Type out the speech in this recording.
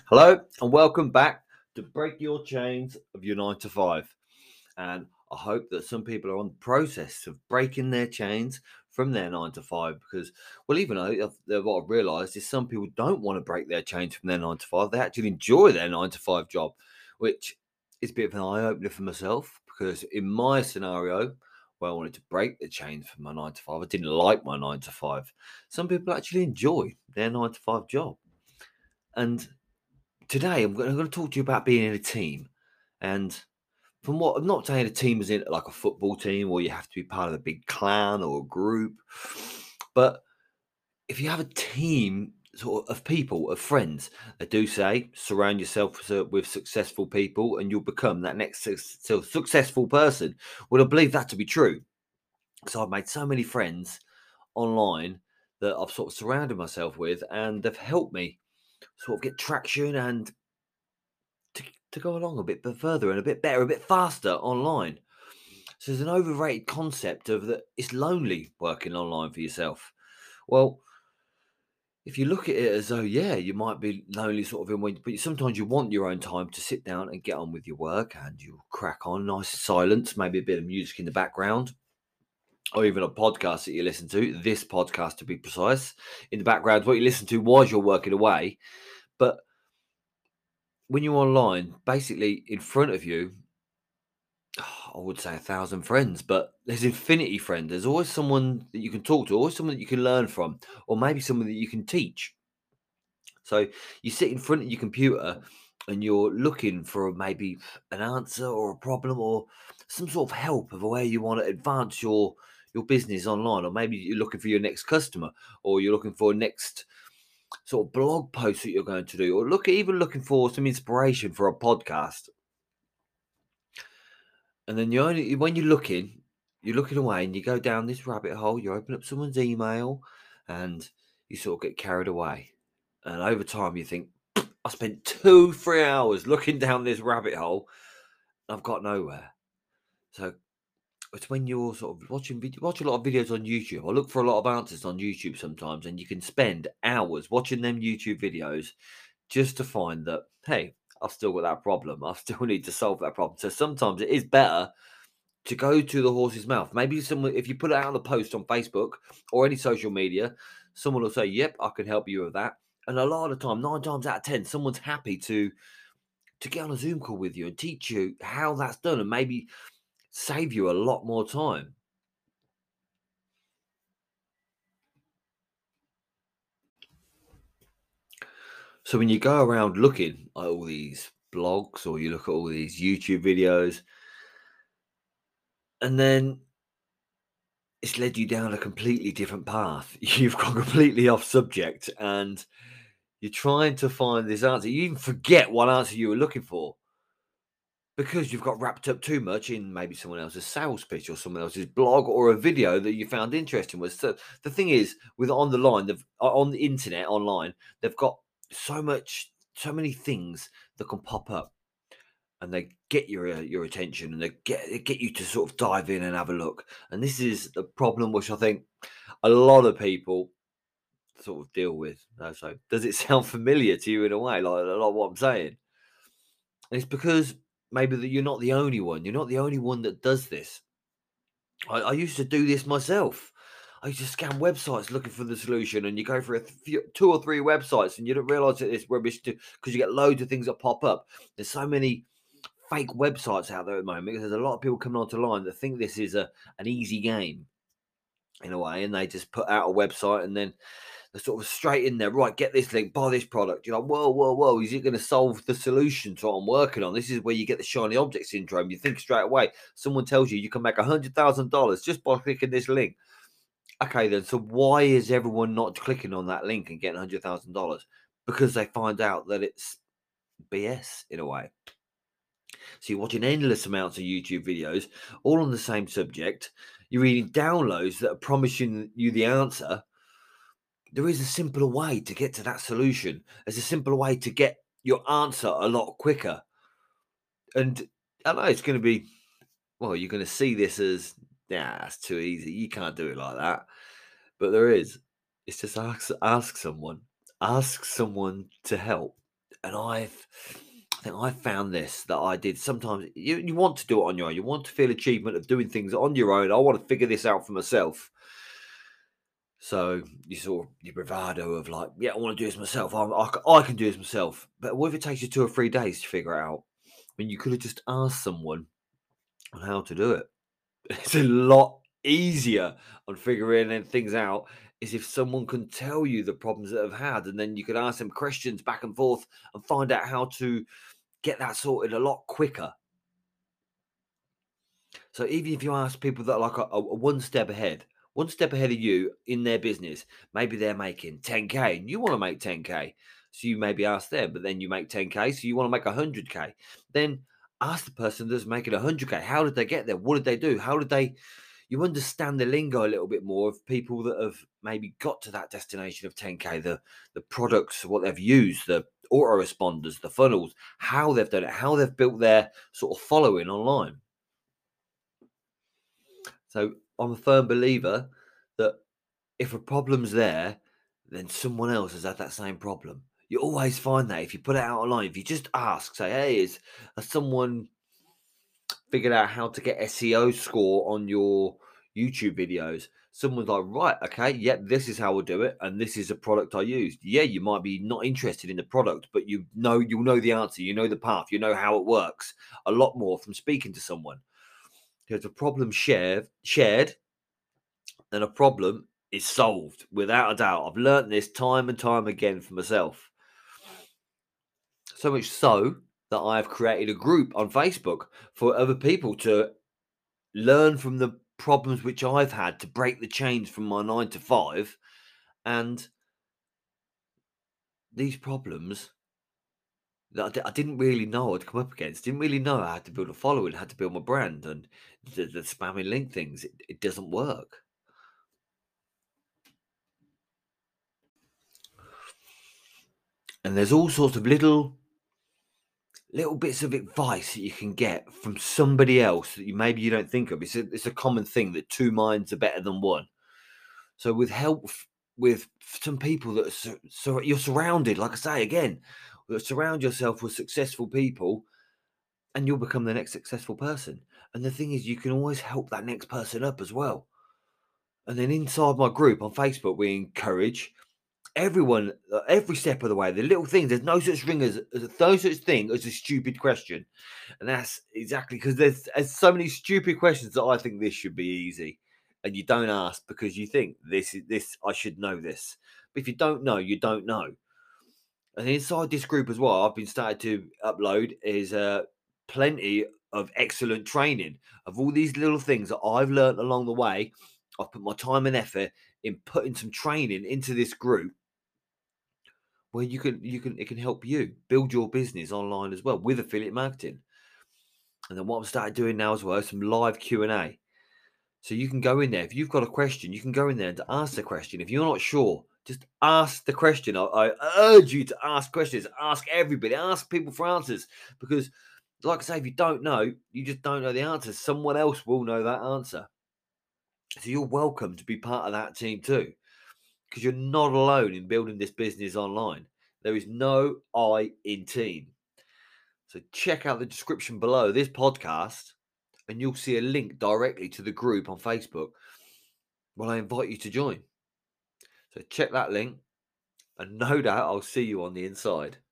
Hello and welcome back to Break Your Chains of Your 9 to 5. And I hope that some people are on the process of breaking their chains from their 9 to 5 because, well, even though what I've realised is some people don't want to break their chains from their 9 to 5, they actually enjoy their 9 to 5 job, which is a bit of an eye opener for myself because in my scenario, where I wanted to break the chains from my 9 to 5, I didn't like my 9 to 5. Some people actually enjoy their 9 to 5 job. And today I'm going to talk to you about being in a team. And from what I'm not saying a team is in like a football team or you have to be part of a big clan or a group, but if you have a team sort of people, of friends, I do say surround yourself with successful people and you'll become that next successful person. Well, I believe that to be true. So I've made so many friends online that I've sort of surrounded myself with and they've helped me sort of get traction and to go along a bit further and a bit better, a bit faster online. So there's an overrated concept of that it's lonely working online for yourself. Well, if you look at it as though, yeah, you might be lonely sort of in when, but sometimes you want your own time to sit down and get on with your work and you crack on, nice silence, maybe a bit of music in the background, or even a podcast that you listen to, this podcast to be precise, in the background, what you listen to while you're working away. But when you're online, basically in front of you, I would say 1,000 friends, but there's infinity friends. There's always someone that you can talk to, always someone that you can learn from, or maybe someone that you can teach. So you sit in front of your computer and you're looking for maybe an answer or a problem or some sort of help of where you want to advance your business online, or maybe you're looking for your next customer, or you're looking for a next sort of blog post that you're going to do, or even looking for some inspiration for a podcast. And then when you're looking away and you go down this rabbit hole, you open up someone's email and you sort of get carried away. And over time you think, I spent 2-3 hours looking down this rabbit hole. I've got nowhere. So it's when you're sort of watch a lot of videos on YouTube. I look for a lot of answers on YouTube sometimes, and you can spend hours watching them YouTube videos just to find that, hey, I've still got that problem. I still need to solve that problem. So sometimes it is better to go to the horse's mouth. Maybe someone, if you put it out on the post on Facebook or any social media, someone will say, "Yep, I can help you with that." And a lot of the time, 9 times out of 10, someone's happy to get on a Zoom call with you and teach you how that's done, and maybe save you a lot more time. So when you go around looking at all these blogs or you look at all these YouTube videos, and then it's led you down a completely different path. You've gone completely off subject and you're trying to find this answer. You even forget what answer you were looking for because you've got wrapped up too much in maybe someone else's sales pitch or someone else's blog or a video that you found interesting. Was so the thing is with on the line, on the internet online, they've got so many things that can pop up and they get your attention and they get you to sort of dive in and have a look. And this is the problem which I think a lot of people sort of deal with. So does it sound familiar to you in a way, like a lot of what I'm saying? And it's because maybe that you're not the only one. You're not the only one that does this. I used to do this myself. I used to scan websites looking for the solution, and you go for two or three websites, and you don't realize that it's rubbish because you get loads of things that pop up. There's so many fake websites out there at the moment because there's a lot of people coming onto line that think this is an easy game in a way, and they just put out a website and then they're sort of straight in there. Right, get this link, buy this product. You're like, whoa, whoa, whoa! Is it going to solve the solution to what I'm working on? This is where you get the shiny object syndrome. You think straight away. Someone tells you can make $100,000 just by clicking this link. Okay, then. So why is everyone not clicking on that link and getting $100,000? Because they find out that it's BS in a way. So you're watching endless amounts of YouTube videos, all on the same subject. You're reading downloads that are promising you the answer. There is a simpler way to get to that solution. There's a simpler way to get your answer a lot quicker. And I know it's going to be, well, you're going to see this as, yeah, that's too easy. You can't do it like that. But there is. It's just ask someone. Ask someone to help. And I think I found this that I did sometimes. You want to do it on your own. You want to feel achievement of doing things on your own. I want to figure this out for myself. So you sort of your bravado of like, yeah, I want to do this myself. I can do this myself. But what if it takes you 2 or 3 days to figure it out? I mean, you could have just asked someone on how to do it. It's a lot easier on figuring things out is if someone can tell you the problems that have had, and then you could ask them questions back and forth and find out how to get that sorted a lot quicker. So even if you ask people that are like a one step ahead of you in their business, maybe they're making 10K and you want to make 10K. So you maybe ask them, but then you make 10K, so you want to make 100K. Then ask the person that's making 100K, how did they get there? What did they do? How did they you understand the lingo a little bit more of people that have maybe got to that destination of 10K, the products, what they've used, the autoresponders, the funnels, how they've done it, how they've built their sort of following online. So I'm a firm believer that if a problem's there, then someone else has had that same problem. You always find that if you put it out online, if you just ask, say, hey, has someone figured out how to get SEO score on your YouTube videos? Someone's like, right, okay, yep, this is how I do it, and this is a product I used. Yeah, you might be not interested in the product, but you'll know the answer, you know the path, you know how it works a lot more from speaking to someone. There's a problem shared, then a problem is solved without a doubt. I've learnt this time and time again for myself. So much so that I've created a group on Facebook for other people to learn from the problems which I've had to break the chains from my 9 to 5. And these problems that I didn't really know I'd come up against, didn't really know I had to build a following, had to build my brand, and the spamming link things, it doesn't work. And there's all sorts of little bits of advice that you can get from somebody else that maybe you don't think of. It's a common thing that two minds are better than one. So with help with some people that are so you're surrounded, like I say again, surround yourself with successful people, and you'll become the next successful person. And the thing is, you can always help that next person up as well. And then inside my group on Facebook, we encourage everyone, every step of the way, the little things. There's no such thing as a stupid question. And that's exactly because there's so many stupid questions that I think this should be easy. And you don't ask because you think this I should know this. But if you don't know, you don't know. And inside this group as well, I've been started to upload is plenty of excellent training of all these little things that I've learned along the way. I've put my time and effort in putting some training into this group where it can help you build your business online as well with affiliate marketing. And then what I've started doing now as well is some live Q&A. So you can go in there. If you've got a question, you can go in there and ask the question. If you're not sure, just ask the question. I urge you to ask questions. Ask everybody. Ask people for answers. Because, like I say, if you don't know, you just don't know the answers. Someone else will know that answer. So you're welcome to be part of that team too. Because you're not alone in building this business online. There is no I in team. So check out the description below this podcast and you'll see a link directly to the group on Facebook. Well, I invite you to join. So check that link and no doubt I'll see you on the inside.